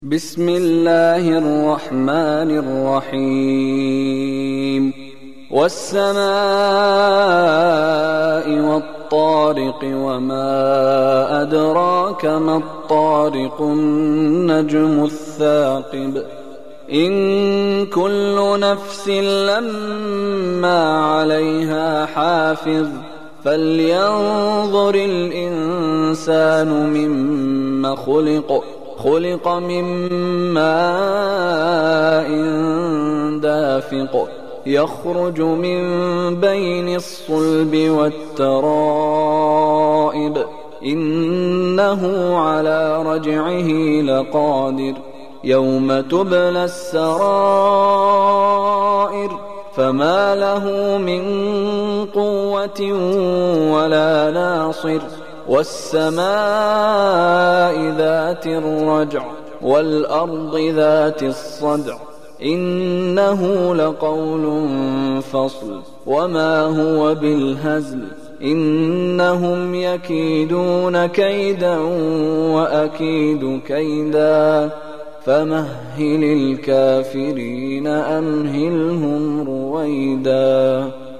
بسم الله الرحمن الرحيم والسماء والطارق وما أدراك ما الطارق النجم الثاقب إن كل نفس لما عليها حافظ فلينظر الإنسان مما خلق من ماء دافق يخرج من بين الصلب والترائب إنه على رجعه لقادر يوم تبلى السرائر فما له من قوة ولا ناصر والسماء ذات الرجع والأرض ذات الصدع إنه لقول فصل وما هو بالهزل إنهم يكيدون كيدا وأكيد كيدا فمهل الكافرين أمهلهم رويدا.